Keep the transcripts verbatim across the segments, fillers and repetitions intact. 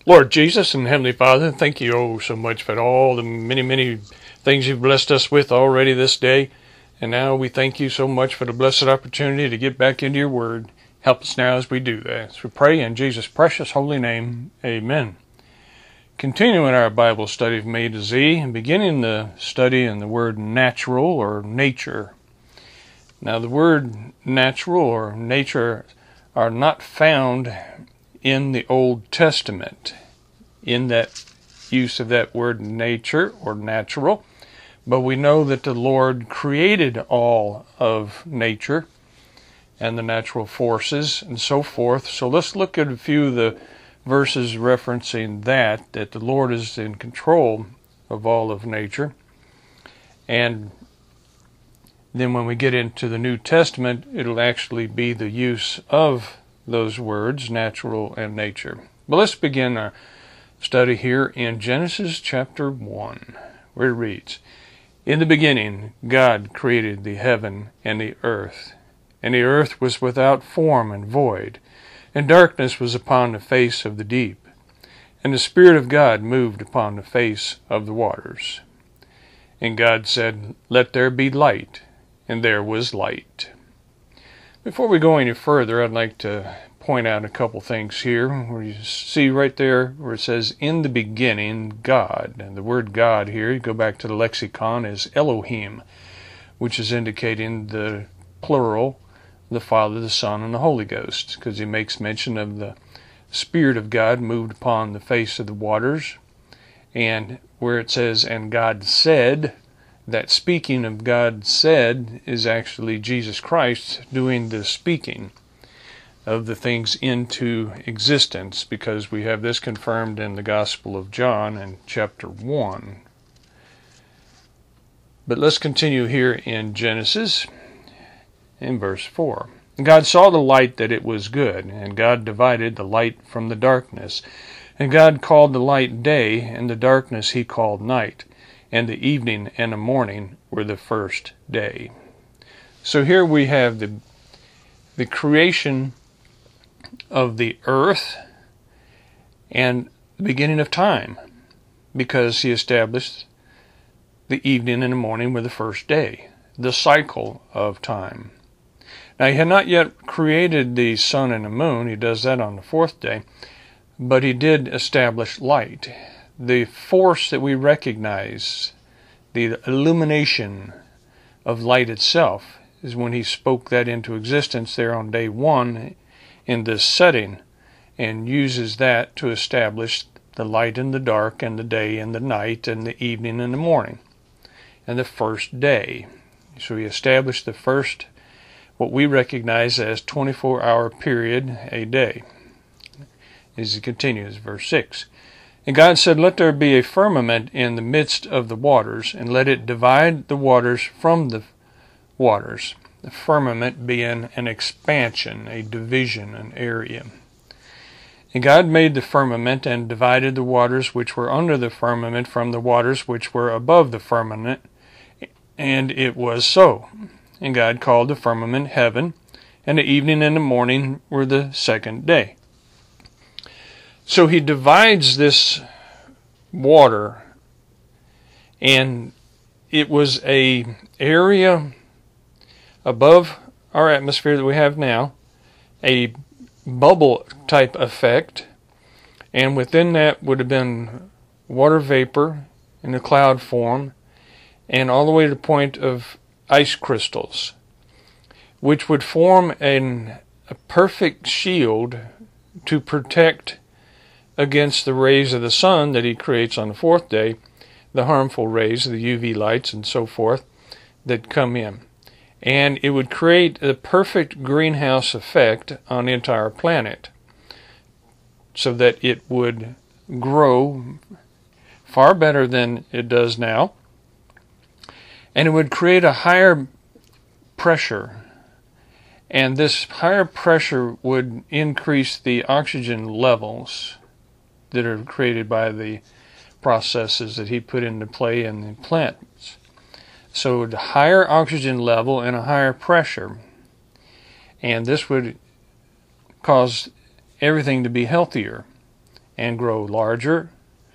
Lord Jesus and Heavenly Father, thank you oh so much for all the many, many things you've blessed us with already this day. And now we thank you so much for the blessed opportunity to get back into your word. Help us now as we do that. As we pray in Jesus' precious holy name, amen. Continuing our Bible study from A to Z, and beginning the study in the word natural or nature. Now the word natural or nature are not found in the Old Testament in that use of that word nature or natural, but we know that the Lord created all of nature and the natural forces and so forth. So let's look at a few of the verses referencing that, that the Lord is in control of all of nature. And then when we get into the New Testament, it'll actually be the use of those words, natural and nature. But let's begin our study here in Genesis chapter one, where it reads, "In the beginning God created the heaven and the earth, and the earth was without form and void, and darkness was upon the face of the deep, and the Spirit of God moved upon the face of the waters. And God said, Let there be light, and there was light." Before we go any further, I'd like to point out a couple things here. Where you see right there where it says, "In the beginning, God." And the word God here, you go back to the lexicon, is Elohim, which is indicating the plural, the Father, the Son, and the Holy Ghost, because he makes mention of the Spirit of God moved upon the face of the waters. And where it says, "And God said," that speaking of God said is actually Jesus Christ doing the speaking of the things into existence, because we have this confirmed in the Gospel of John in chapter one. But let's continue here in Genesis in verse four. "And God saw the light that it was good, and God divided the light from the darkness. And God called the light day, and the darkness he called night. And the evening and the morning were the first day." So here we have the the creation of the earth and the beginning of time, because he established the evening and the morning were the first day, the cycle of time. Now he had not yet created the sun and the moon. He does that on the fourth day, but he did establish light. The force that we recognize, the illumination of light itself, is when he spoke that into existence there on day one in this setting, and uses that to establish the light and the dark, and the day and the night, and the evening and the morning, and the first day. So he established the first, what we recognize as twenty-four hour period, a day. As he continues, verse six. "And God said, Let there be a firmament in the midst of the waters, and let it divide the waters from the waters." The firmament being an expansion, a division, an area. "And God made the firmament, and divided the waters which were under the firmament from the waters which were above the firmament. And it was so. And God called the firmament heaven, and the evening and the morning were the second day." So he divides this water, and it was a area above our atmosphere that we have now, a bubble type effect, and within that would have been water vapor in a cloud form, and all the way to the point of ice crystals, which would form an, a perfect shield to protect against the rays of the sun that he creates on the fourth day, the harmful rays, the U V lights and so forth that come in. And it would create a perfect greenhouse effect on the entire planet, so that it would grow far better than it does now, and it would create a higher pressure. And this higher pressure would increase the oxygen levels that are created by the processes that he put into play in the plants. So a higher oxygen level and a higher pressure. And this would cause everything to be healthier and grow larger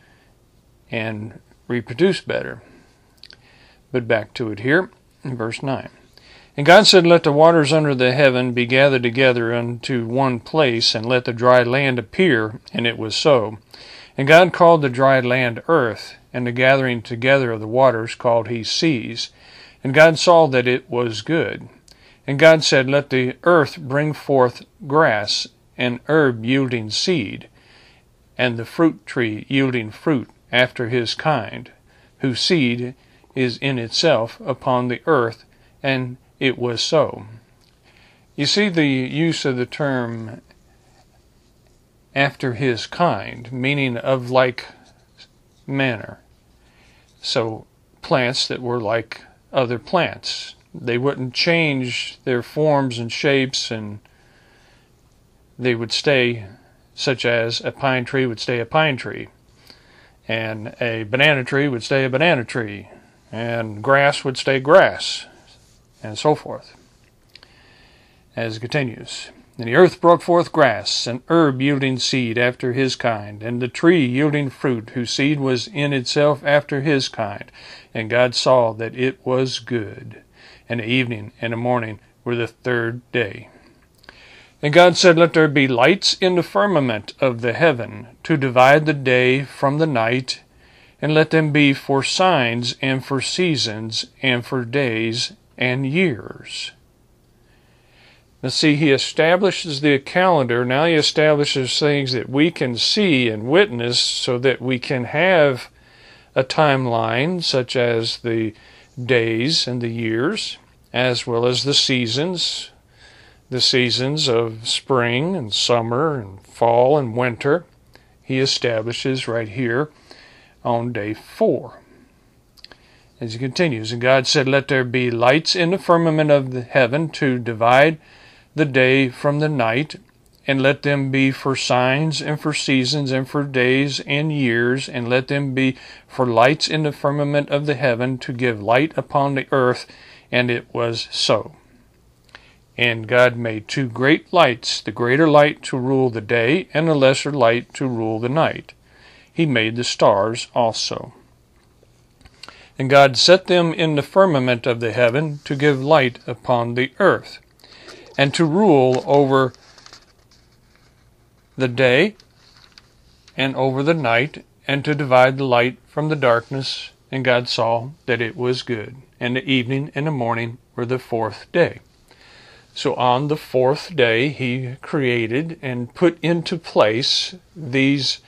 and reproduce better. But back to it here in verse nine. And God said, let the waters under the heaven be gathered together unto one place, and let the dry land appear. And it was so. And God called the dry land earth, and the gathering together of the waters called he seas. And God saw that it was good. And God said, let the earth bring forth grass, and herb yielding seed, and the fruit tree yielding fruit after his kind, whose seed is in itself upon the earth, and it was so. You see the use of the term after his kind, meaning of like manner. So plants that were like other plants. They wouldn't change their forms and shapes, and they would stay, such as a pine tree would stay a pine tree, and a banana tree would stay a banana tree, and grass would stay grass, and so forth. As it continues. And the earth brought forth grass, and herb yielding seed after his kind, and the tree yielding fruit, whose seed was in itself after his kind. And God saw that it was good. And the evening and the morning were the third day. And God said, let there be lights in the firmament of the heaven, to divide the day from the night, and let them be for signs, and for seasons, and for days, and years. Now see, he establishes the calendar. Now he establishes things that we can see and witness, so that we can have a timeline, such as the days and the years, as well as the seasons, the seasons of spring and summer and fall and winter. He establishes right here on day four. As he continues, and God said, let there be lights in the firmament of the heaven to divide the day from the night, and let them be for signs, and for seasons, and for days and years, and let them be for lights in the firmament of the heaven to give light upon the earth. And it was so. And God made two great lights, the greater light to rule the day, and the lesser light to rule the night. He made the stars also. And God set them in the firmament of the heaven to give light upon the earth, and to rule over the day and over the night, and to divide the light from the darkness. And God saw that it was good. And the evening and the morning were the fourth day. So on the fourth day he created and put into place these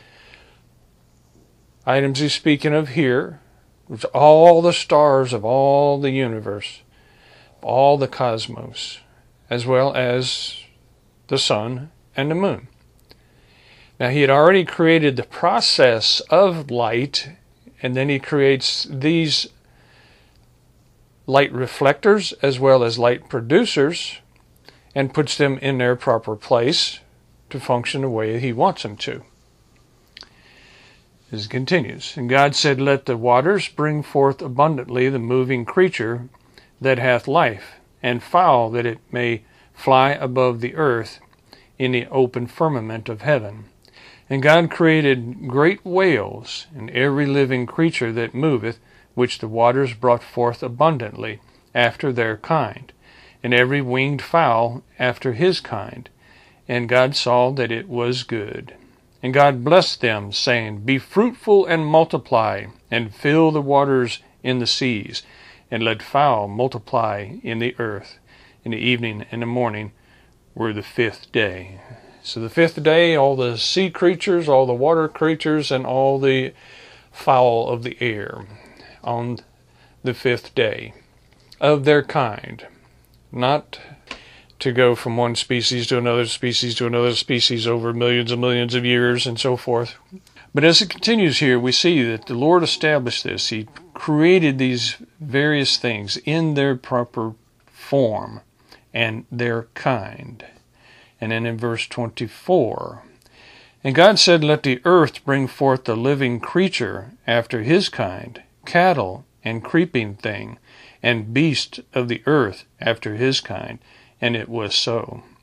items he's speaking of here. It's all the stars of all the universe, all the cosmos, as well as the sun and the moon. Now he had already created the process of light, and then he creates these light reflectors as well as light producers, and puts them in their proper place to function the way he wants them to. As it continues, and God said, let the waters bring forth abundantly the moving creature that hath life, and fowl that it may fly above the earth in the open firmament of heaven. And God created great whales, and every living creature that moveth, which the waters brought forth abundantly, after their kind, and every winged fowl after his kind. And God saw that it was good. And God blessed them, saying, be fruitful and multiply, and fill the waters in the seas, and let fowl multiply in the earth. In the evening and the morning were the fifth day. So the fifth day, all the sea creatures, all the water creatures, and all the fowl of the air on the fifth day of their kind. Not to go from one species to another species to another species over millions and millions of years and so forth. But as it continues here, we see that the Lord established this. He created these various things in their proper form and their kind. And then in verse twenty-four, and God said, let the earth bring forth the living creature after his kind, cattle and creeping thing, and beast of the earth after his kind. And it was so.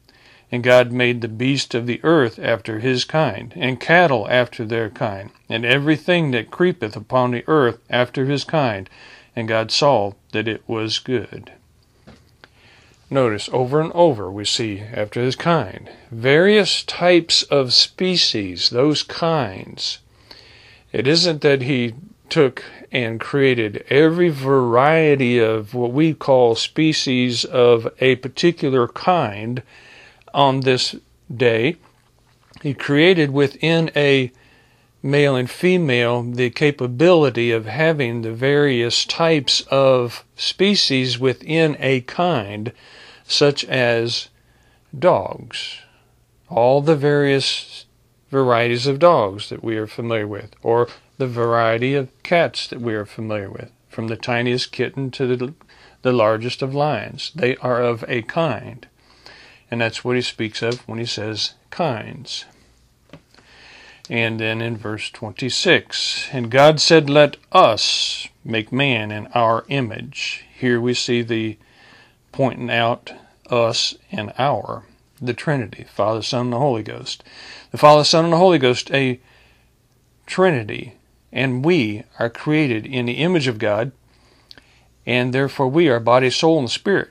And God made the beast of the earth after his kind, and cattle after their kind, and everything that creepeth upon the earth after his kind. And God saw that it was good. Notice over and over we see after his kind. Various types of species, those kinds. It isn't that he took and created every variety of what we call species of a particular kind on this day. He created within a male and female the capability of having the various types of species within a kind, such as dogs, all the various varieties of dogs that we are familiar with, or the variety of cats that we are familiar with, from the tiniest kitten to the, the largest of lions. They are of a kind. And that's what he speaks of when he says kinds. And then in verse twenty-six, and God said, let us make man in our image. Here we see the pointing out us and our, the Trinity, Father, Son, and the Holy Ghost. The Father, Son, and the Holy Ghost, a Trinity, and we are created in the image of God, and therefore we are body, soul, and spirit.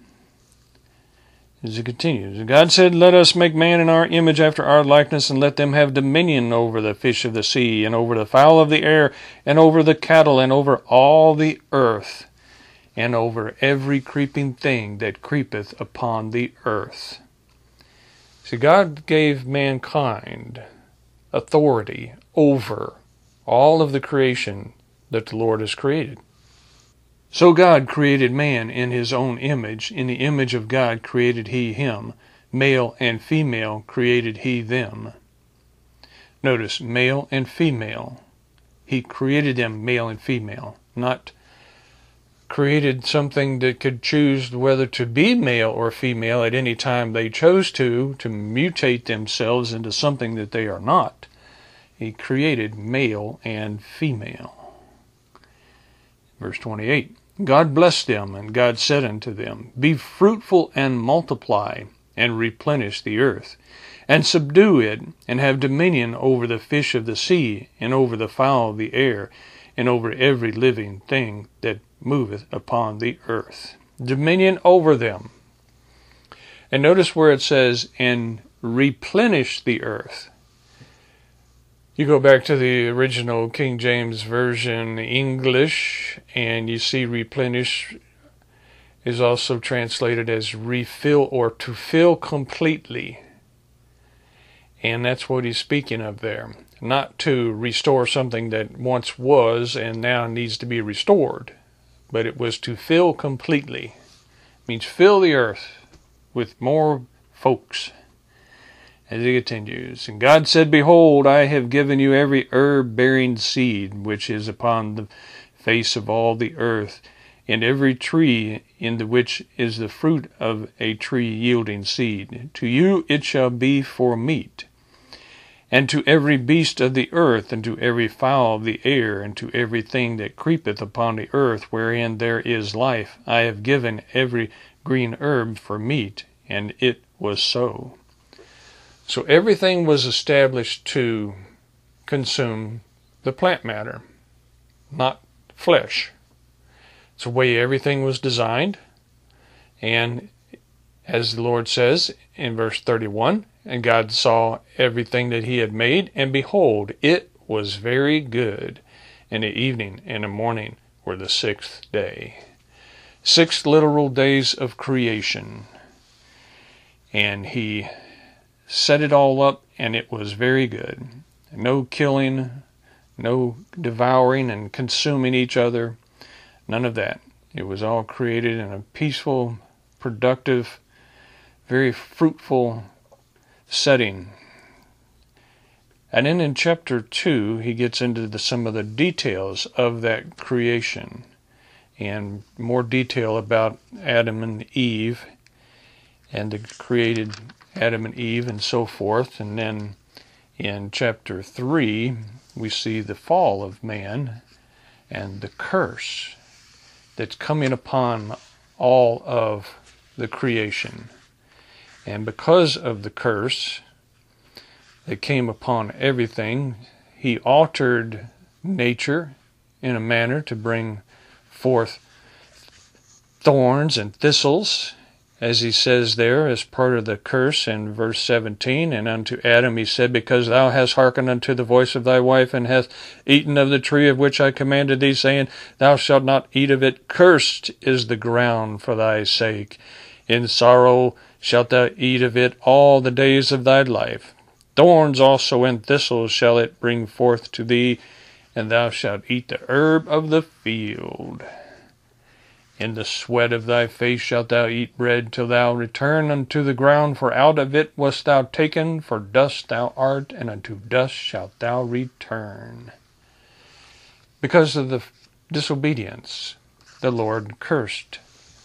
As it continues, God said, let us make man in our image after our likeness, and let them have dominion over the fish of the sea, and over the fowl of the air, and over the cattle, and over all the earth, and over every creeping thing that creepeth upon the earth. See, God gave mankind authority over all of the creation that the Lord has created. So God created man in his own image. In the image of God created he him. Male and female created he them. Notice, male and female. He created them male and female. Not created something that could choose whether to be male or female at any time they chose to, to mutate themselves into something that they are not. He created male and female. Verse twenty-eight. God blessed them, and God said unto them, be fruitful and multiply, and replenish the earth, and subdue it, and have dominion over the fish of the sea, and over the fowl of the air, and over every living thing that moveth upon the earth. Dominion over them. And notice where it says, and replenish the earth. You go back to the original King James Version English, and you see replenish is also translated as refill or to fill completely. And that's what he's speaking of there. Not to restore something that once was and now needs to be restored, but it was to fill completely. It means fill the earth with more folks. As he continues, and God said, behold, I have given you every herb bearing seed which is upon the face of all the earth, and every tree in the which is the fruit of a tree yielding seed. To you it shall be for meat. And to every beast of the earth, and to every fowl of the air, and to everything that creepeth upon the earth, wherein there is life, I have given every green herb for meat. And it was so. So everything was established to consume the plant matter, not flesh. It's the way everything was designed. And as the Lord says in verse thirty-one, and God saw everything that he had made, and behold, it was very good. And the evening and the morning were the sixth day. Six literal days of creation. And he set it all up, and it was very good. No killing, no devouring and consuming each other, none of that. It was all created in a peaceful, productive, very fruitful setting. And then in chapter two, he gets into the, some of the details of that creation, and more detail about Adam and Eve, and the created Adam and Eve and so forth. And then in chapter three, we see the fall of man and the curse that's coming upon all of the creation. And because of the curse that came upon everything, he altered nature in a manner to bring forth thorns and thistles, as he says there, as part of the curse in verse seventeen. And unto Adam he said, because thou hast hearkened unto the voice of thy wife, and hast eaten of the tree of which I commanded thee, saying, thou shalt not eat of it, cursed is the ground for thy sake. In sorrow shalt thou eat of it all the days of thy life. Thorns also and thistles shall it bring forth to thee, and thou shalt eat the herb of the field. In the sweat of thy face shalt thou eat bread, till thou return unto the ground, for out of it wast thou taken, for dust thou art, and unto dust shalt thou return. Because of the disobedience, the Lord cursed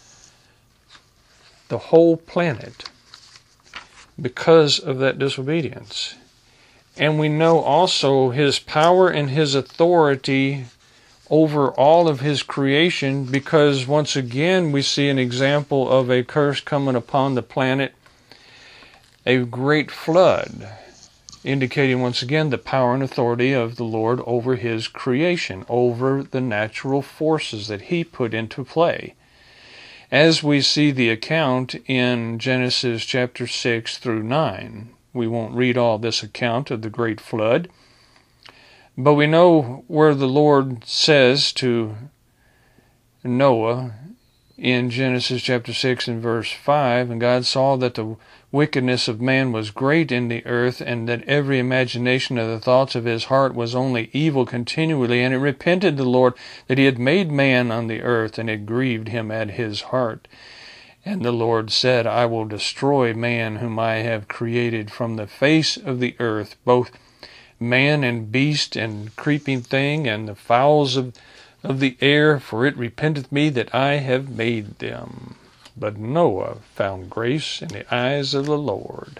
the whole planet because of that disobedience. And we know also his power and his authority over all of his creation, because once again we see an example of a curse coming upon the planet, a great flood, indicating once again the power and authority of the Lord over his creation, over the natural forces that he put into play. As we see the account in Genesis chapter six through nine, we won't read all this account of the great flood, but we know where the Lord says to Noah in Genesis chapter six and verse five, and God saw that the wickedness of man was great in the earth, and that every imagination of the thoughts of his heart was only evil continually. And it repented the Lord that he had made man on the earth, and it grieved him at his heart. And the Lord said, I will destroy man whom I have created from the face of the earth, both man and beast and creeping thing, and the fowls of, of the air, for it repenteth me that I have made them. But Noah found grace in the eyes of the Lord.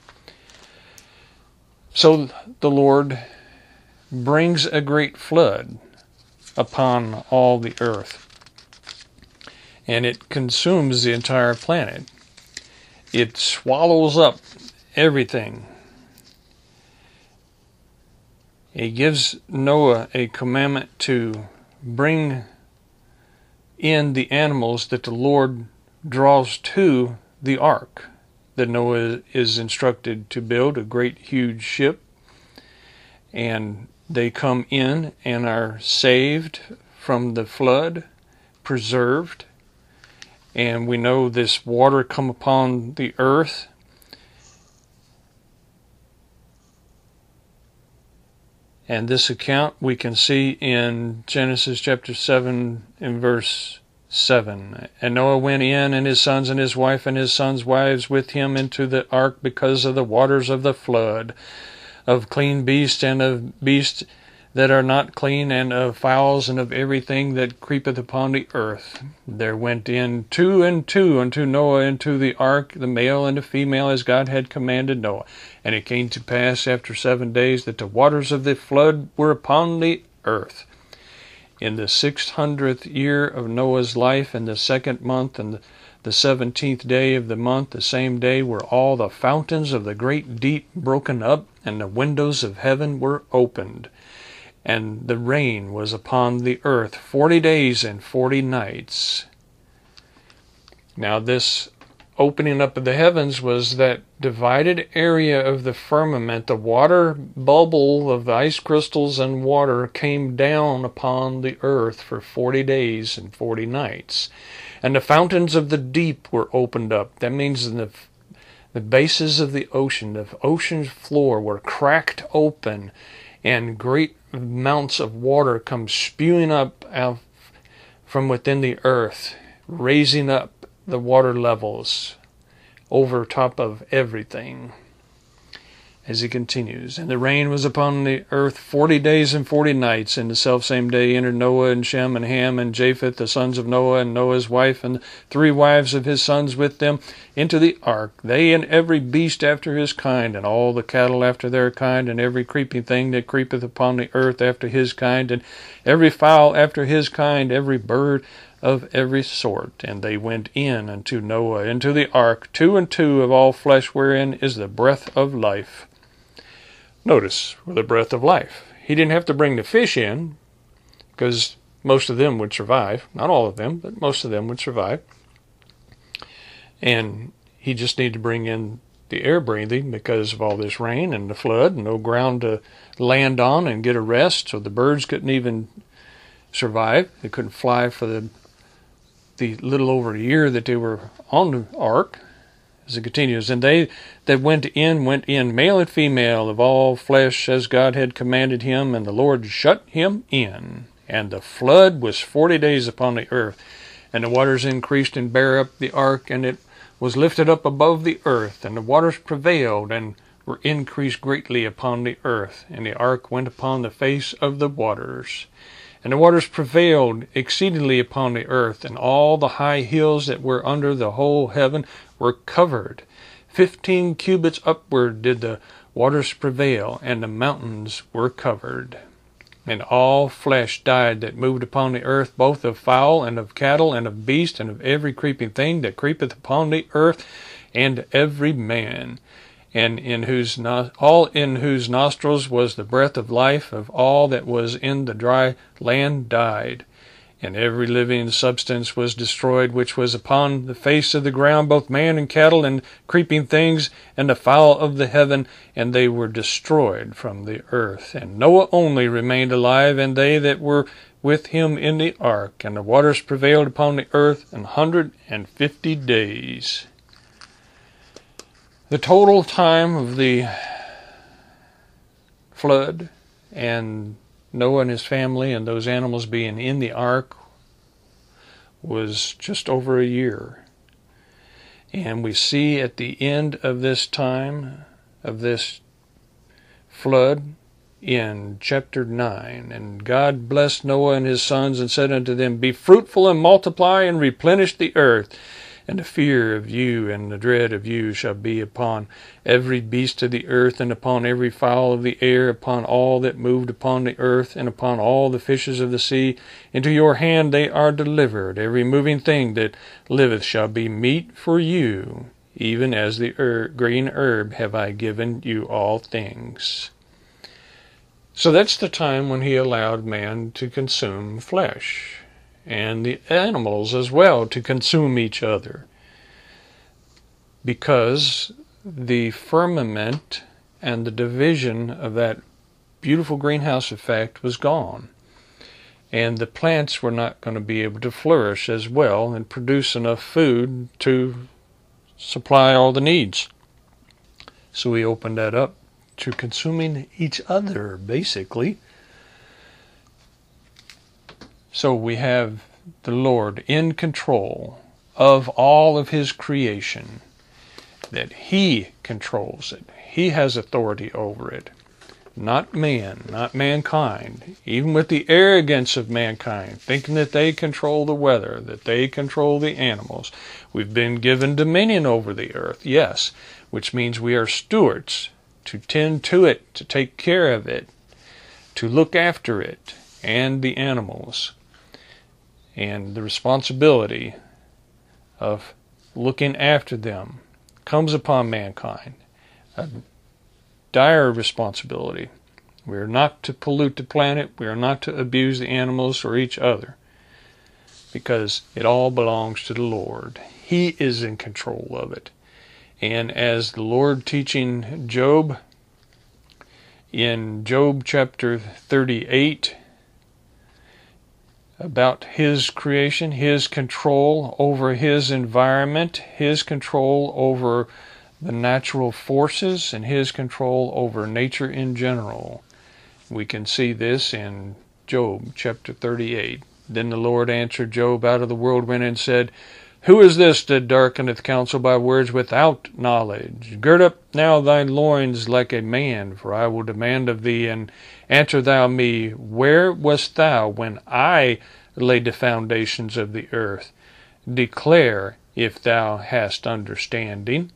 So the Lord brings a great flood upon all the earth, and it consumes the entire planet. It swallows up everything. He gives Noah a commandment to bring in the animals that the Lord draws to the ark that Noah is instructed to build, a great huge ship, and they come in and are saved from the flood, preserved. And we know this water come upon the earth, and this account we can see in Genesis chapter seven and verse seven. And Noah went in, and his sons and his wife and his sons' wives with him into the ark, because of the waters of the flood, of clean beasts and of beasts that are not clean, and of fowls and of everything that creepeth upon the earth. There went in two and two unto Noah into the ark, the male and the female, as God had commanded Noah. And it came to pass after seven days that the waters of the flood were upon the earth. In the six hundredth year of Noah's life, in the second month, and the seventeenth day of the month, the same day were all the fountains of the great deep broken up, and the windows of heaven were opened. And the rain was upon the earth forty days and forty nights. Now this opening up of the heavens was that divided area of the firmament. The water bubble of the ice crystals and water came down upon the earth for forty days and forty nights. And the fountains of the deep were opened up. That means the, the bases of the ocean, the ocean's floor were cracked open, and great amounts of water come spewing up out from within the earth, raising up the water levels over top of everything. As he continues, and the rain was upon the earth forty days and forty nights. And the selfsame day entered Noah and Shem and Ham and Japheth, the sons of Noah, and Noah's wife, and three wives of his sons with them, into the ark, they and every beast after his kind, and all the cattle after their kind, and every creeping thing that creepeth upon the earth after his kind, and every fowl after his kind, every bird of every sort. And they went in unto Noah into the ark, two and two of all flesh, wherein is the breath of life. Notice, with the breath of life. He didn't have to bring the fish in, because most of them would survive. Not all of them, but most of them would survive. And he just needed to bring in the air breathing because of all this rain and the flood, and no ground to land on and get a rest, so the birds couldn't even survive. They couldn't fly for the the little over a year that they were on the ark. As it continues, and they that went in went in, male and female, of all flesh, as God had commanded him, and the Lord shut him in. And the flood was forty days upon the earth, and the waters increased and bare up the ark, and it was lifted up above the earth, and the waters prevailed and were increased greatly upon the earth, and the ark went upon the face of the waters. And the waters prevailed exceedingly upon the earth, and all the high hills that were under the whole heaven were covered. Fifteen cubits upward did the waters prevail, and the mountains were covered. And all flesh died that moved upon the earth, both of fowl and of cattle and of beast and of every creeping thing that creepeth upon the earth, and every man, and in whose no- all in whose nostrils was the breath of life, of all that was in the dry land died. And every living substance was destroyed, which was upon the face of the ground, both man and cattle and creeping things, and the fowl of the heaven, and they were destroyed from the earth. And Noah only remained alive, and they that were with him in the ark. And the waters prevailed upon the earth an hundred and fifty days. The total time of the flood and Noah and his family and those animals being in the ark was just over a year. And we see at the end of this time, of this flood, in chapter nine, and God blessed Noah and his sons and said unto them, Be fruitful and multiply and replenish the earth. And the fear of you and the dread of you shall be upon every beast of the earth, and upon every fowl of the air, upon all that moved upon the earth, and upon all the fishes of the sea. Into your hand they are delivered. Every moving thing that liveth shall be meat for you. Even as the er- green herb have I given you all things. So that's the time when he allowed man to consume flesh, and the animals as well to consume each other, because the firmament and the division of that beautiful greenhouse effect was gone, and the plants were not going to be able to flourish as well and produce enough food to supply all the needs. So he opened that up to consuming each other, basically. So we have the Lord in control of all of his creation, that he controls it. He has authority over it. Not man, not mankind. Even with the arrogance of mankind, thinking that they control the weather, that they control the animals. We've been given dominion over the earth, yes, which means we are stewards, to tend to it, to take care of it, to look after it, and the animals. And the responsibility of looking after them comes upon mankind. A dire responsibility. We are not to pollute the planet. We are not to abuse the animals or each other, because it all belongs to the Lord. He is in control of it. And as the Lord teaching Job in Job chapter thirty-eight about his creation, his control over his environment, his control over the natural forces, and his control over nature in general. We can see this in Job chapter thirty-eight. Then the Lord answered Job out of the whirlwind and said, Who is this that darkeneth counsel by words without knowledge? Gird up now thine loins like a man, for I will demand of thee, and answer thou me. Where wast thou when I laid the foundations of the earth? Declare if thou hast understanding.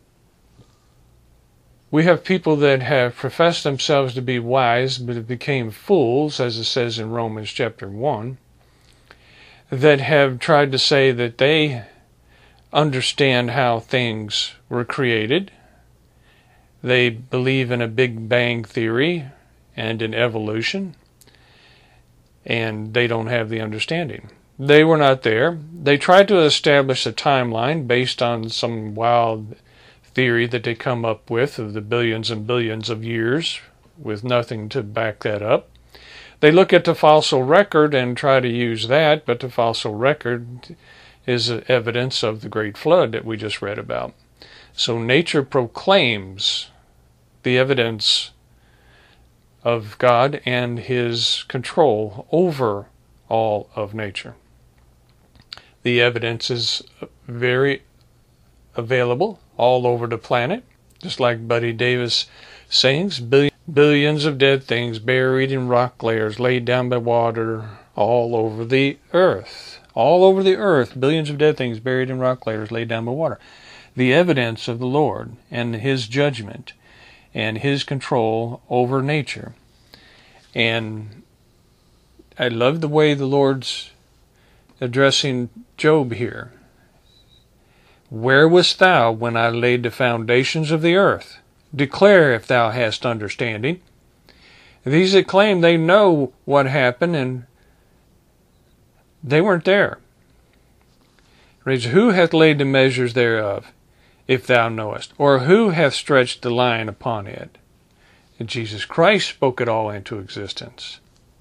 We have people that have professed themselves to be wise, but became fools, as it says in Romans chapter one. that have tried to say that they understand how things were created. They believe in a Big Bang theory and in evolution, and they don't have the understanding. They were not there. They tried to establish a timeline based on some wild theory that they come up with of the billions and billions of years with nothing to back that up. They look at the fossil record and try to use that, but the fossil record is evidence of the great flood that we just read about. So nature proclaims the evidence of God and his control over all of nature. The evidence is very available all over the planet, just like Buddy Davis sings, billion, billions of dead things buried in rock layers laid down by water all over the earth. All over the earth, billions of dead things buried in rock layers laid down by water. The evidence of the Lord and his judgment and his control over nature. And I love the way the Lord's addressing Job here. Where wast thou when I laid the foundations of the earth? Declare if thou hast understanding. These that claim they know what happened, and they weren't there. Who hath laid the measures thereof, if thou knowest? Or who hath stretched the line upon it? And Jesus Christ spoke it all into existence.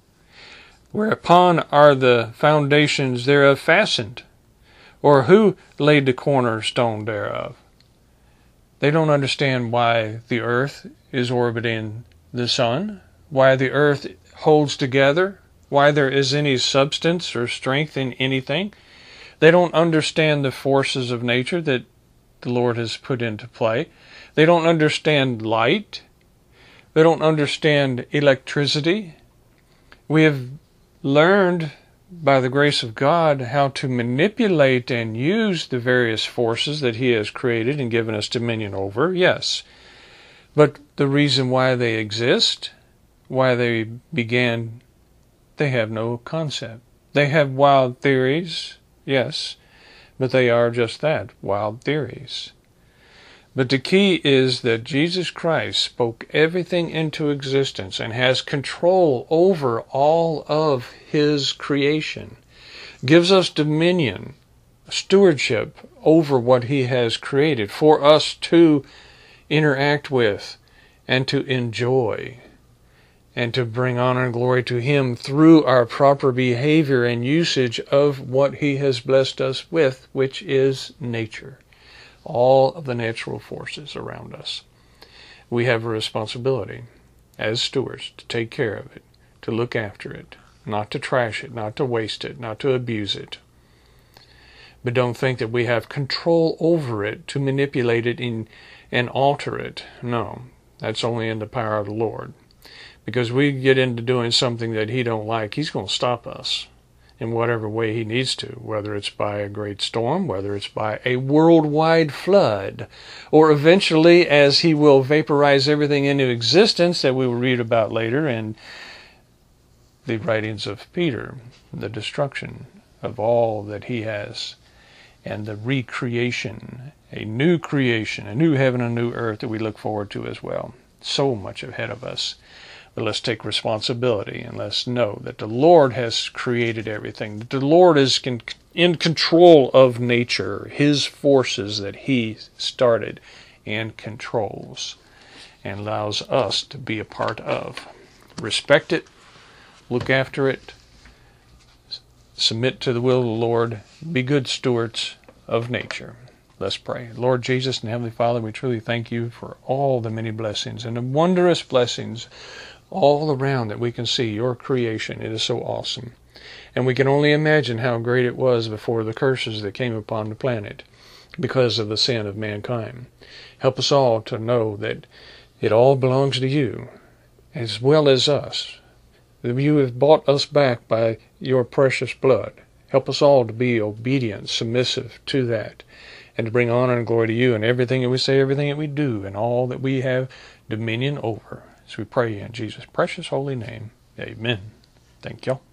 Whereupon are the foundations thereof fastened? Or who laid the cornerstone thereof? They don't understand why the earth is orbiting the sun, why the earth holds together, why there is any substance or strength in anything. They don't understand the forces of nature that the Lord has put into play. They don't understand light. They don't understand electricity. We have learned by the grace of God how to manipulate and use the various forces that he has created and given us dominion over, yes. But the reason why they exist, why they began, they have no concept. They have wild theories, yes, but they are just that, wild theories. But the key is that Jesus Christ spoke everything into existence and has control over all of his creation, gives us dominion, stewardship over what he has created for us to interact with and to enjoy and to bring honor and glory to him through our proper behavior and usage of what he has blessed us with, which is nature. All of the natural forces around us. We have a responsibility as stewards to take care of it, to look after it, not to trash it, not to waste it, not to abuse it. But don't think that we have control over it to manipulate it in, and alter it. No, that's only in the power of the Lord. Because we get into doing something that he don't like, he's going to stop us in whatever way he needs to, whether it's by a great storm, whether it's by a worldwide flood, or eventually as he will vaporize everything into existence that we will read about later in the writings of Peter, the destruction of all that he has, and the recreation, a new creation, a new heaven and a new earth that we look forward to as well. So much ahead of us. But let's take responsibility and let's know that the Lord has created everything, that the Lord is in control of nature, his forces that he started and controls and allows us to be a part of. Respect it, look after it, submit to the will of the Lord, be good stewards of nature. Let's pray. Lord Jesus and Heavenly Father, we truly thank you for all the many blessings and the wondrous blessings all around that we can see your creation. It is so awesome. And we can only imagine how great it was before the curses that came upon the planet because of the sin of mankind. Help us all to know that it all belongs to you as well as us. That you have bought us back by your precious blood. Help us all to be obedient, submissive to that, and to bring honor and glory to you in everything that we say, everything that we do, and all that we have dominion over. So we pray in Jesus' precious holy name. Amen. Thank y'all.